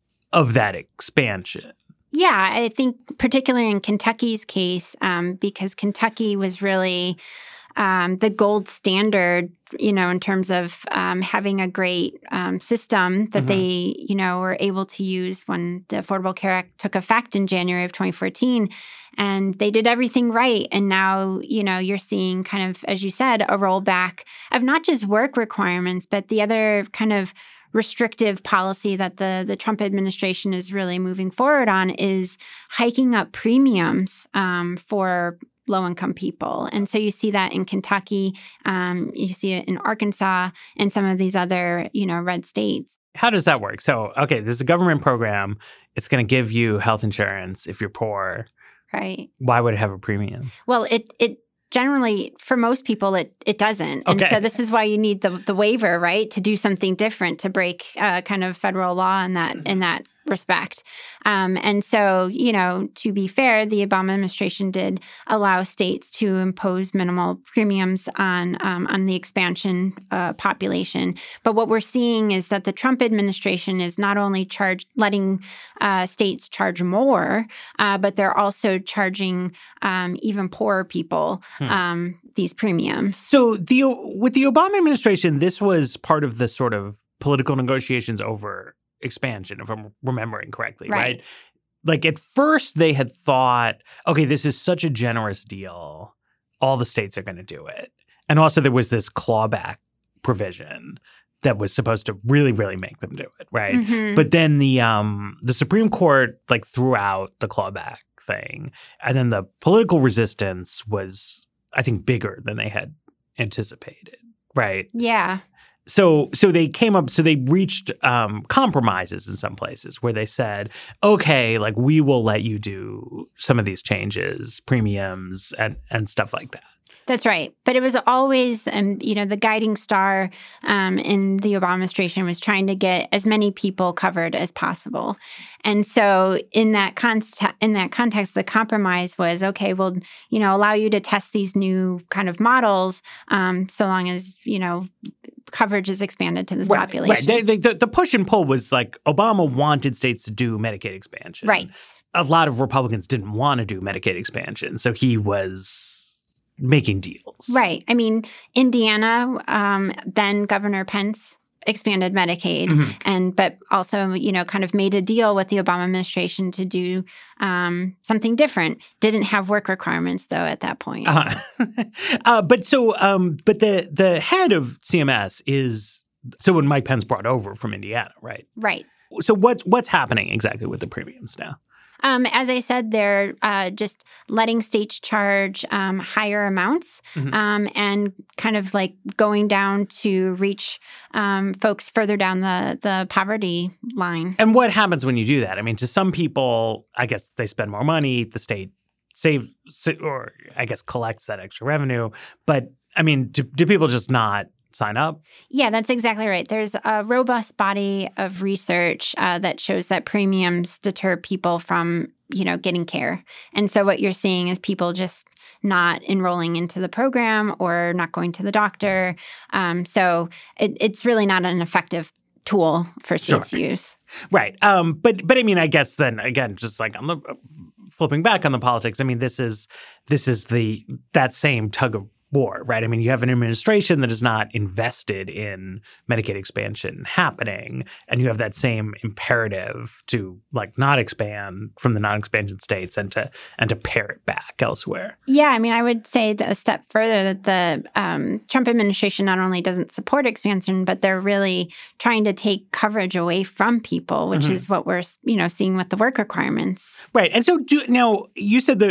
of that expansion. Yeah, I think particularly in Kentucky's case, um, because Kentucky was really um, the gold standard, you know, in terms of um, having a great um, system that mm-hmm. they, you know, were able to use when the Affordable Care Act took effect in January of twenty fourteen. And they did everything right. And now, you know, you're seeing kind of, as you said, a rollback of not just work requirements, but the other kind of restrictive policy that the, the Trump administration is really moving forward on is hiking up premiums um, for low-income people. And so you see that in Kentucky, um, you see it in Arkansas, and some of these other, you know, red states. How does that work? So, okay, this is a government program. It's going to give you health insurance if you're poor. Right. Why would it have a premium? Well, it it generally, for most people, it it doesn't. And okay. so this is why you need the the waiver, right, to do something different, to break uh, kind of federal law in that in that respect. Um, and so, you know, to be fair, the Obama administration did allow states to impose minimal premiums on um, on the expansion uh, population. But what we're seeing is that the Trump administration is not only charge letting uh, states charge more, uh, but they're also charging um, even poorer people hmm. um, these premiums. So the with the Obama administration, this was part of the sort of political negotiations over expansion, if I'm remembering correctly, right. right? Like at first they had thought, okay, this is such a generous deal. All the states are going to do it. And also there was this clawback provision that was supposed to really, really make them do it, right? Mm-hmm. But then the um, the Supreme Court like threw out the clawback thing. And then the political resistance was, I think, bigger than they had anticipated, right? Yeah. So so they came up, so they reached um, compromises in some places where they said, okay, like we will let you do some of these changes, premiums and, and stuff like that. That's right. But it was always, um, you know, the guiding star um, in the Obama administration was trying to get as many people covered as possible. And so in that const- in that context, the compromise was, okay, we'll, you know, allow you to test these new kind of models um, so long as, you know, coverage is expanded to this right, population. Right. They, they, the, the push and pull was like Obama wanted states to do Medicaid expansion. Right. A lot of Republicans didn't want to do Medicaid expansion. So he was making deals. Right. I mean, Indiana, um, then Governor Pence expanded Medicaid, mm-hmm. and but also, you know, kind of made a deal with the Obama administration to do um, something different. Didn't have work requirements though at that point. Uh-huh. So. uh, but so, um, but the the head of C M S is so when Mike Pence brought over from Indiana, right? Right. So what's what's happening exactly with the premiums now? Um, as I said, they're uh, just letting states charge um, higher amounts mm-hmm. um, and kind of like going down to reach um, folks further down the, the poverty line. And what happens when you do that? I mean, to some people, I guess they spend more money, the state saves or I guess collects that extra revenue. But I mean, do, do people just not sign up? Yeah, that's exactly right. There's a robust body of research uh, that shows that premiums deter people from, you know, getting care. And so what you're seeing is people just not enrolling into the program or not going to the doctor. Um, so it, it's really not an effective tool for states sure. to use. Right. Um, but but I mean, I guess then again, just like on the uh, flipping back on the politics, I mean, this is this is the that same tug of war, right? I mean, you have an administration that is not invested in Medicaid expansion happening, and you have that same imperative to like not expand from the non-expansion states and to and to pare it back elsewhere. Yeah, I mean, I would say that a step further that the um, Trump administration not only doesn't support expansion, but they're really trying to take coverage away from people, which mm-hmm. is what we're you know seeing with the work requirements. Right, and so do, now you said that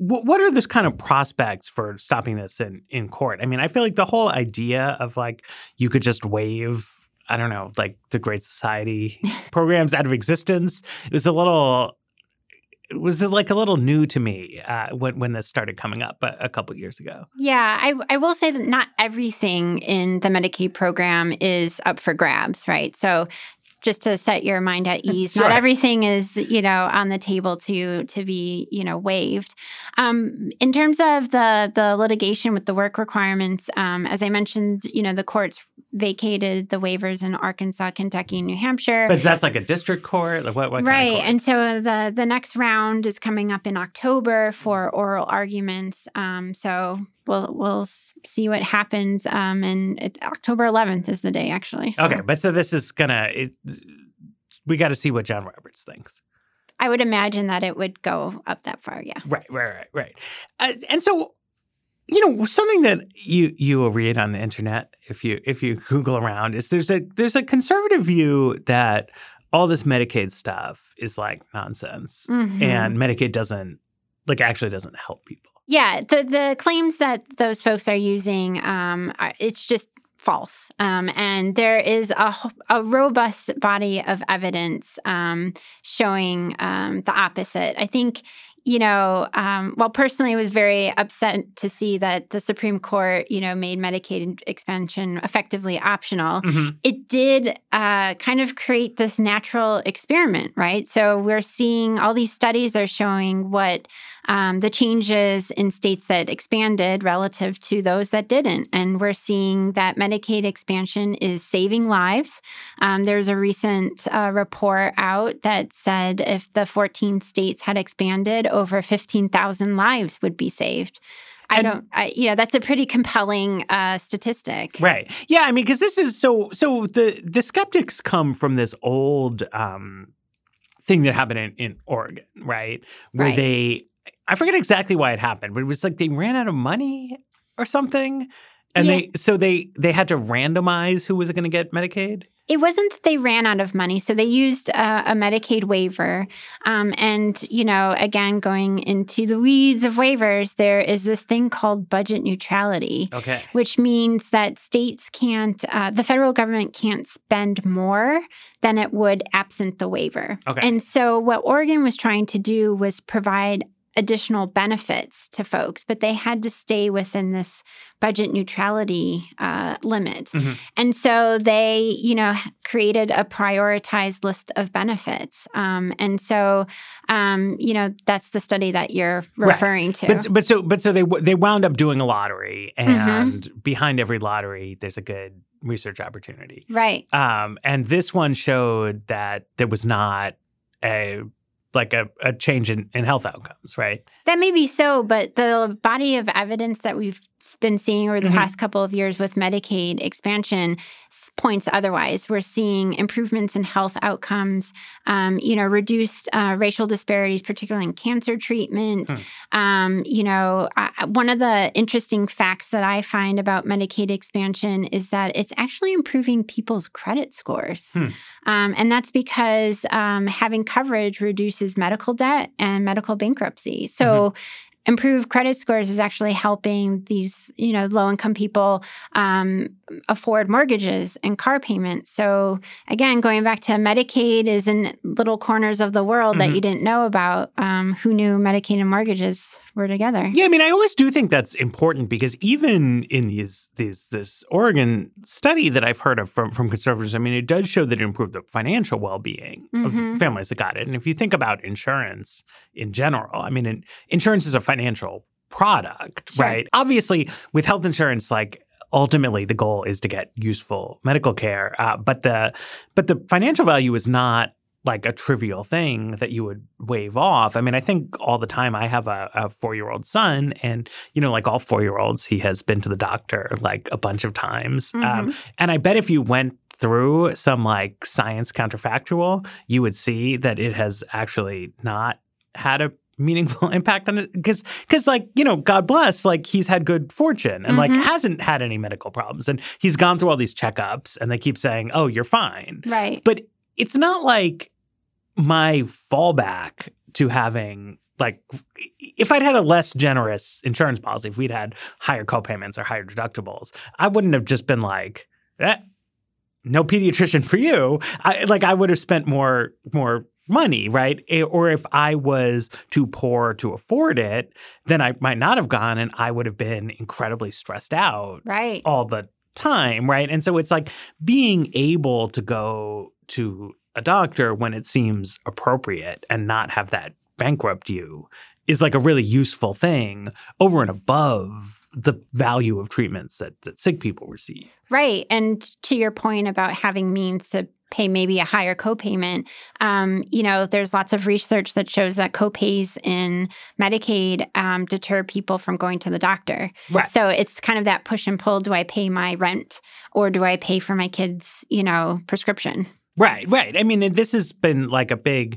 w- what are the kind of prospects for stopping this in, in court? I mean, I feel like the whole idea of like you could just waive, I don't know, like the Great Society programs out of existence, it was a little, it was like a little new to me uh, when when this started coming up a, a couple of years ago. Yeah, I, I will say that not everything in the Medicaid program is up for grabs, right? So just to set your mind at ease, Sure. not everything is, you know, on the table to to be, you know, waived. Um, in terms of the the litigation with the work requirements, um, as I mentioned, you know, the courts vacated the waivers in Arkansas, Kentucky, and New Hampshire. But that's like a district court? Like what, what right. kind of court? And so the, the next round is coming up in October for oral arguments. Um, so we'll we'll see what happens. Um, and it, October eleventh is the day, actually. So. Okay, but so this is gonna, it, we got to see what John Roberts thinks. I would imagine that it would go up that far, yeah. Right, right, right, right. Uh, and so, you know, something that you you will read on the internet if you if you Google around is there's a there's a conservative view that all this Medicaid stuff is like nonsense, Mm-hmm. and Medicaid doesn't like actually doesn't help people. Yeah, the the claims that those folks are using, um, are, it's just false. Um, and there is a, a robust body of evidence um, showing um, the opposite. I think, you know, um, well, personally, I was very upset to see that the Supreme Court, you know, made Medicaid expansion effectively optional. Mm-hmm. It did uh, kind of create this natural experiment, right? So we're seeing all these studies are showing what um, the changes in states that expanded relative to those that didn't. And we're seeing that Medicaid expansion is saving lives. Um, there's a recent uh, report out that said if the fourteen states had expanded, over fifteen thousand lives would be saved. I And- don't, I, you know, that's a pretty compelling uh, statistic. Right. Yeah. I mean, because this is so. So the the skeptics come from this old um, thing that happened in, in Oregon, right? Where Right. they, I forget exactly why it happened, but it was like they ran out of money or something, and Yeah. they so they they had to randomize who was going to get Medicaid. It wasn't that they ran out of money. So they used uh, a Medicaid waiver. Um, and, you know, again, going into the weeds of waivers, there is this thing called budget neutrality, Okay. which means that states can't, uh, the federal government can't spend more than it would absent the waiver. Okay. And so what Oregon was trying to do was provide additional benefits to folks, but they had to stay within this budget neutrality uh, limit. Mhm. And so they, you know, created a prioritized list of benefits. Um, and so, um, you know, that's the study that you're Right. referring to. But but so but so they they wound up doing a lottery, Mm-hmm. and behind every lottery, there's a good research opportunity. right. Um, and this one showed that there was not a like a, a change in, in health outcomes, right? That may be so, but the body of evidence that we've been seeing over the Mhm. past couple of years with Medicaid expansion s- points otherwise. We're seeing improvements in health outcomes, um, you know, reduced uh, racial disparities, particularly in cancer treatment. Hmm. Um, you know, I, one of the interesting facts that I find about Medicaid expansion is that it's actually improving people's credit scores. Hmm. Um, and that's because um, having coverage reduces medical debt and medical bankruptcy. So improved credit scores is actually helping these, you know, low-income people um, afford mortgages and car payments. So again, going back to Medicaid is in little corners of the world Mhm. that you didn't know about. Um, who knew Medicaid and mortgages were together? Yeah, I mean, I always do think that's important because even in these these this Oregon study that I've heard of from from conservatives, I mean, it does show that it improved the financial well-being Mhm. of families that got it. And if you think about insurance in general, I mean, in, insurance is a financial product, Sure. right? Obviously, with health insurance, like ultimately the goal is to get useful medical care, uh, but the but the financial value is not like a trivial thing that you would waive off. I mean, I think all the time I have a, a four-year-old son, and, you know, like all four-year-olds, he has been to the doctor like a bunch of times. Mhm. Um, and I bet if you went through some like science counterfactual, you would see that it has actually not had a meaningful impact on it. Because, because like, you know, God bless, like he's had good fortune and like Mhm. hasn't had any medical problems. And he's gone through all these checkups and they keep saying, oh, you're fine. Right. But it's not like my fallback to having like, if I'd had a less generous insurance policy, if we'd had higher copayments or higher deductibles, I wouldn't have just been like, eh, no pediatrician for you. I, like, I would have spent more more money, right? Or if I was too poor to afford it, then I might not have gone, and I would have been incredibly stressed out right. all the time, right? And so it's like being able to go to a doctor when it seems appropriate and not have that bankrupt you is like a really useful thing over and above the value of treatments that, that sick people receive. Right. And to your point about having means to pay maybe a higher copayment, um, you know, there's lots of research that shows that copays in Medicaid um, deter people from going to the doctor. Right. So it's kind of that push and pull. Do I pay my rent or do I pay for my kids', you know, prescription? Right, right. I mean, this has been like a big,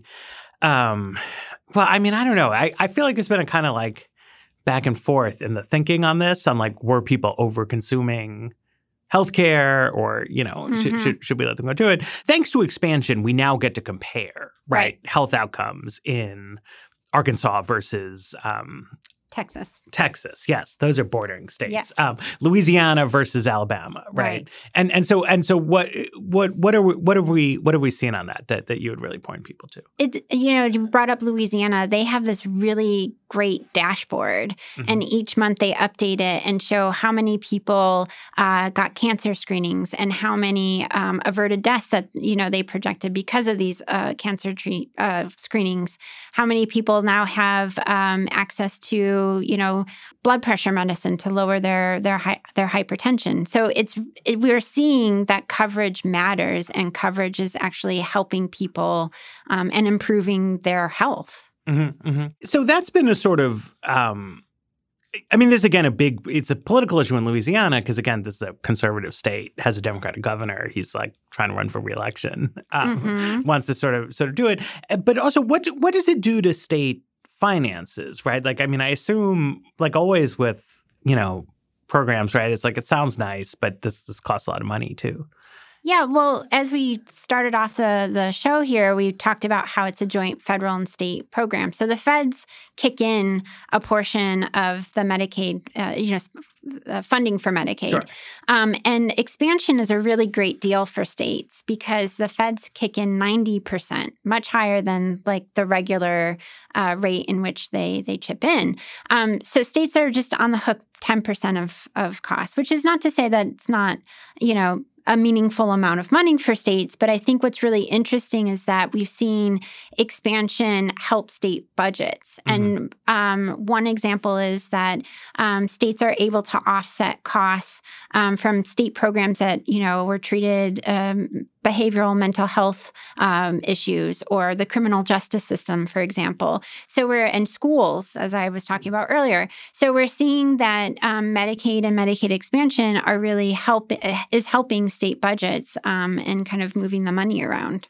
um, well, I mean, I don't know. I, I feel like there's been a kind of like back and forth in the thinking on this. On like, were people over consuming healthcare, or, you know, mm-hmm. should, should should we let them go do it? Thanks to expansion, we now get to compare, right, right. health outcomes in Arkansas versus um, Texas. Texas, yes, those are bordering states. Yes. Um, Louisiana versus Alabama, right? right? And and so and so what what what are we, what have we what have we seen on that that that you would really point people to? It you know you brought up Louisiana. They have this really great dashboard, mm-hmm. and each month they update it and show how many people uh, got cancer screenings and how many um, averted deaths that you know they projected because of these uh, cancer treat, uh, screenings. How many people now have um, access to you know blood pressure medicine to lower their their hi- their hypertension. So it's it, we're seeing that coverage matters, and coverage is actually helping people um, and improving their health. Mm-hmm, mm-hmm. So that's been a sort of, um, I mean, this is, again, a big, it's a political issue in Louisiana because, again, this is a conservative state, has a Democratic governor. He's like trying to run for reelection, um, mm-hmm. wants to sort of sort of do it. But also, what what does it do to state finances, right? Like, I mean, I assume, like always with, you know, programs, right? It's like, it sounds nice, but this this costs a lot of money too. Yeah, well, as we started off the, the show here, we talked about how it's a joint federal and state program. So the feds kick in a portion of the Medicaid, uh, you know, uh, funding for Medicaid. Sure. Um, and expansion is a really great deal for states because the feds kick in ninety percent, much higher than like the regular uh, rate in which they they chip in. Um, so states are just on the hook ten percent of, of costs, which is not to say that it's not, you know, a meaningful amount of money for states. But I think what's really interesting is that we've seen expansion help state budgets. Mm-hmm. And um, one example is that um, states are able to offset costs um, from state programs that, you know, were treated um, behavioral mental health um, issues or the criminal justice system, for example. So we're in schools, as I was talking about earlier. So we're seeing that um, Medicaid and Medicaid expansion are really help is helping state budgets um, and kind of moving the money around.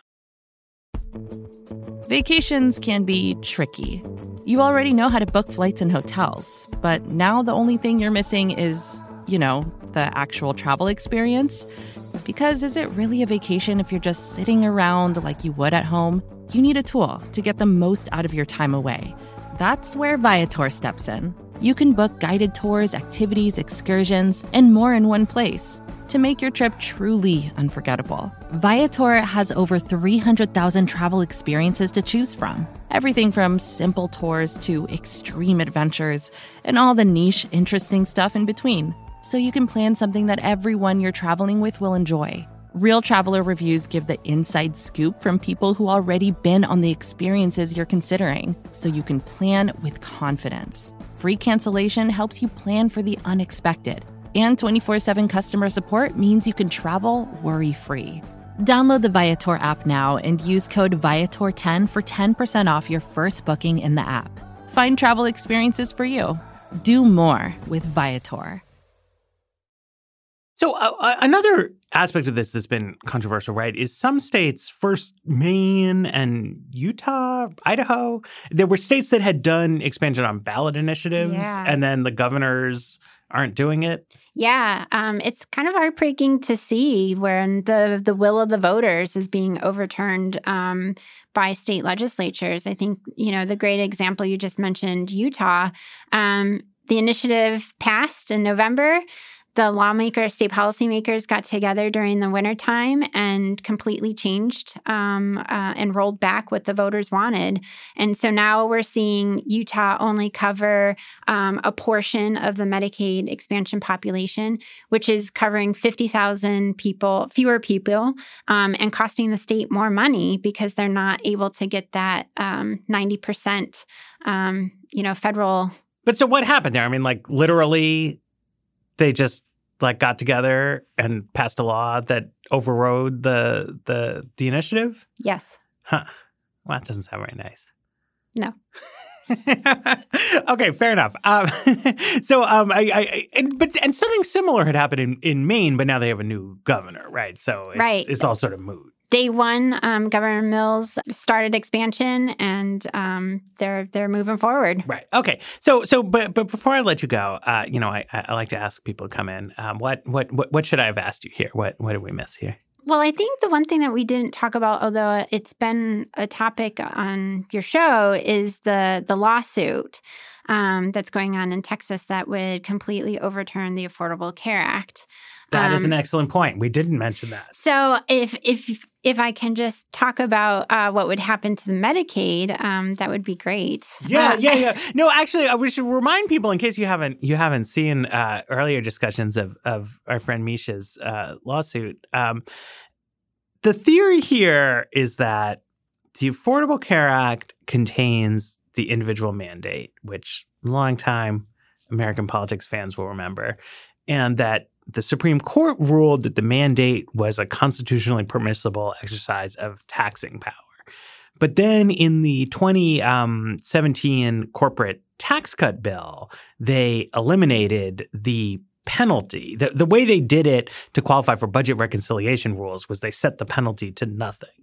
Vacations can be tricky. You already know how to book flights and hotels, but now the only thing you're missing is, you know, the actual travel experience. Because is it really a vacation if you're just sitting around like you would at home? You need a tool to get the most out of your time away. That's where Viator steps in. You can book guided tours, activities, excursions, and more in one place to make your trip truly unforgettable. Viator has over three hundred thousand travel experiences to choose from. Everything from simple tours to extreme adventures and all the niche, interesting stuff in between. So you can plan something that everyone you're traveling with will enjoy. Real traveler reviews give the inside scoop from people who already been on the experiences you're considering, so you can plan with confidence. Free cancellation helps you plan for the unexpected. And twenty-four seven customer support means you can travel worry-free. Download the Viator app now and use code Viator ten for ten percent off your first booking in the app. Find travel experiences for you. Do more with Viator. So uh, another aspect of this that's been controversial, right, is some states, first Maine and Utah, Idaho, there were states that had done expansion on ballot initiatives, yeah. and then the governors aren't doing it? Yeah, um, it's kind of heartbreaking to see when the the will of the voters is being overturned um, by state legislatures. I think, you know, the great example you just mentioned, Utah, um, the initiative passed in November. The lawmakers, state policymakers got together during the wintertime and completely changed um, uh, and rolled back what the voters wanted. And so now we're seeing Utah only cover um, a portion of the Medicaid expansion population, which is covering fifty thousand people, fewer people, um, and costing the state more money because they're not able to get that um, ninety percent, um, you know, federal. But so what happened there? I mean, like literally they just like got together and passed a law that overrode the the the initiative? Yes. Huh. Well, that doesn't sound very nice. No. Okay, fair enough. Um, so, um, I, I, and, but and something similar had happened in, in Maine, but now they have a new governor, right? So it's, right. it's all sort of moot. Day one, um, Governor Mills started expansion, and um, they're they're moving forward. Right. Okay. So so but but before I let you go, uh, you know, I, I like to ask people to come in. Um, what what what what should I have asked you here? What what did we miss here? Well, I think the one thing that we didn't talk about, although it's been a topic on your show, is the the lawsuit um, that's going on in Texas that would completely overturn the Affordable Care Act. That um, is an excellent point. We didn't mention that. So if if if I can just talk about uh, what would happen to the Medicaid, um, that would be great. Yeah, uh, yeah, yeah. No, actually, uh, we should remind people in case you haven't you haven't seen uh, earlier discussions of of our friend Misha's uh, lawsuit. Um, the theory here is that the Affordable Care Act contains the individual mandate, which longtime American politics fans will remember, and that the Supreme Court ruled that the mandate was a constitutionally permissible exercise of taxing power. But then in the twenty seventeen corporate tax cut bill, they eliminated the penalty. The, the way they did it to qualify for budget reconciliation rules was they set the penalty to nothing.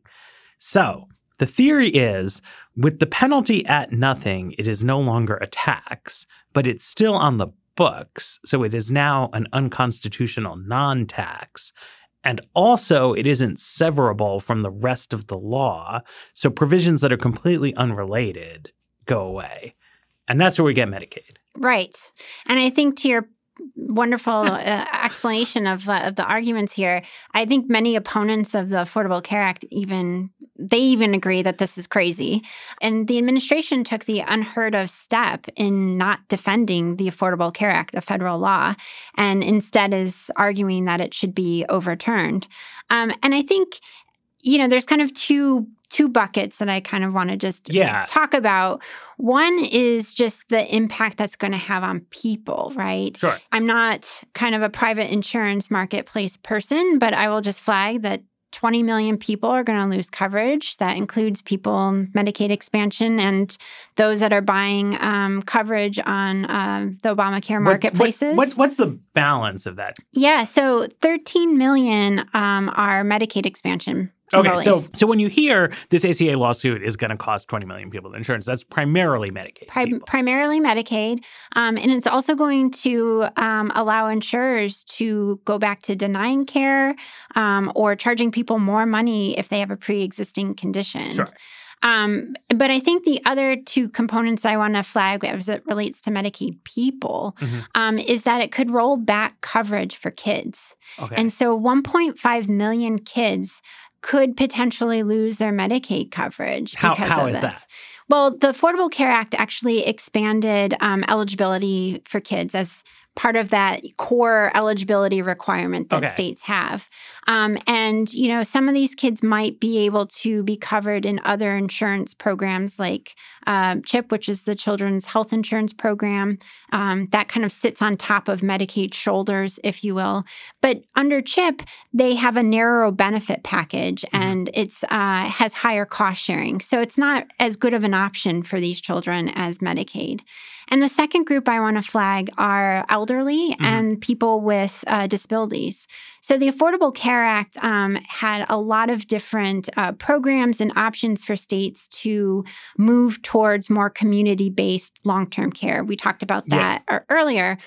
So the theory is with the penalty at nothing, it is no longer a tax, but it's still on the books. So it is now an unconstitutional non-tax. And also it isn't severable from the rest of the law. So provisions that are completely unrelated go away. And that's where we get Medicaid. Right. And I think to your wonderful uh, explanation of, uh, of the arguments here, I think many opponents of the Affordable Care Act even they even agree that this is crazy. And the administration took the unheard of step in not defending the Affordable Care Act, a federal law, and instead is arguing that it should be overturned. Um, and I think, you know, there's kind of two two buckets that I kind of want to just yeah. talk about. One is just the impact that's going to have on people, right? Sure. I'm not kind of a private insurance marketplace person, but I will just flag that twenty million people are going to lose coverage. That includes people in Medicaid expansion and those that are buying um, coverage on uh, the Obamacare marketplaces. What, what, what, what's the balance of that? Yeah, so thirteen million um, are Medicaid expansion. Okay, enrollees. so so when you hear this A C A lawsuit is going to cost twenty million people the insurance, that's primarily Medicaid. Pri- primarily Medicaid. Um, and it's also going to um, allow insurers to go back to denying care um, or charging people more money if they have a pre-existing condition. Sure. Um, but I think the other two components I want to flag as it relates to Medicaid people mm-hmm. um, is that it could roll back coverage for kids. Okay. And so one point five million kids could potentially lose their Medicaid coverage how, because how of is this. That? Well, the Affordable Care Act actually expanded um, eligibility for kids as part of that core eligibility requirement that okay. states have. Um, and, you know, some of these kids might be able to be covered in other insurance programs like uh, CHIP, which is the Children's Health Insurance Program. Um, that kind of sits on top of Medicaid's shoulders, if you will. But under CHIP, they have a narrow benefit package mm-hmm. and it's uh, has higher cost sharing. So it's not as good of an option for these children as Medicaid. And the second group I want to flag are elderly mm-hmm. and people with uh, disabilities. So the Affordable Care Act um, had a lot of different uh, programs and options for states to move towards more community-based long-term care. We talked about that yeah. earlier.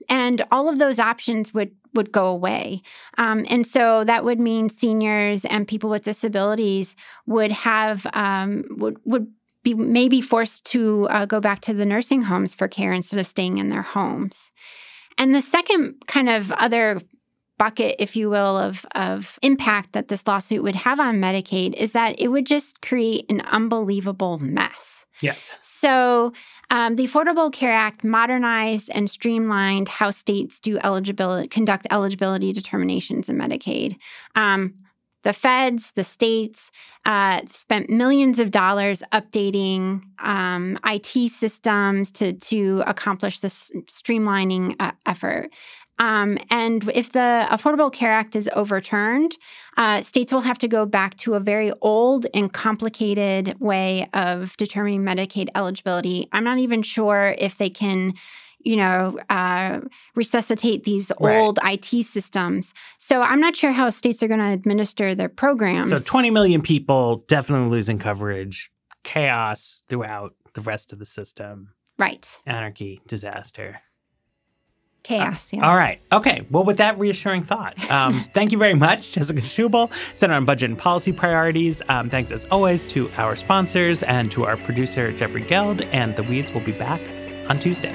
and all of those options would would go away. Um, and so that would mean seniors and people with disabilities would have um, would would be maybe forced to uh, go back to the nursing homes for care instead of staying in their homes. And the second kind of other bucket, if you will, of, of impact that this lawsuit would have on Medicaid is that it would just create an unbelievable mess. Yes. So um, the Affordable Care Act modernized and streamlined how states do eligibility, conduct eligibility determinations in Medicaid. Um, the feds, the states, uh, spent millions of dollars updating um, I T systems to, to accomplish this streamlining uh, effort. Um, and if the Affordable Care Act is overturned, uh, states will have to go back to a very old and complicated way of determining Medicaid eligibility. I'm not even sure if they can, you know, uh, resuscitate these right. old I T systems. So I'm not sure how states are going to administer their programs. So twenty million people definitely losing coverage, chaos throughout the rest of the system. Right. Anarchy, disaster. Chaos, uh, yes. All right. Okay. Well, with that reassuring thought, um, thank you very much, Jessica Schubel, Center on Budget and Policy Priorities. Um, thanks, as always, to our sponsors and to our producer, Jeffrey Geld. And The Weeds will be back on Tuesday.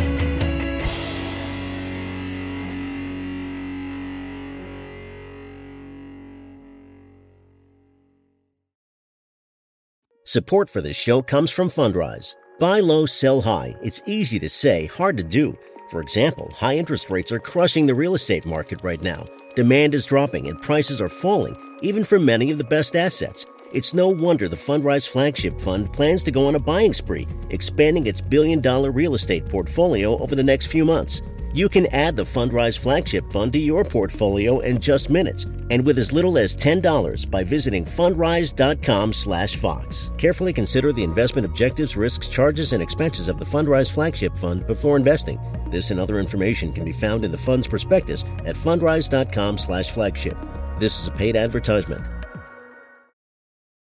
Support for this show comes from Fundrise. Buy low, sell high. It's easy to say, hard to do. For example, high interest rates are crushing the real estate market right now. Demand is dropping and prices are falling, even for many of the best assets. It's no wonder the Fundrise Flagship Fund plans to go on a buying spree, expanding its billion-dollar real estate portfolio over the next few months. You can add the Fundrise Flagship Fund to your portfolio in just minutes, and with as little as ten dollars by visiting fundrise.com slash Fox. Carefully consider the investment objectives, risks, charges, and expenses of the Fundrise Flagship Fund before investing. This and other information can be found in the fund's prospectus at fundrise.com slash flagship. This is a paid advertisement.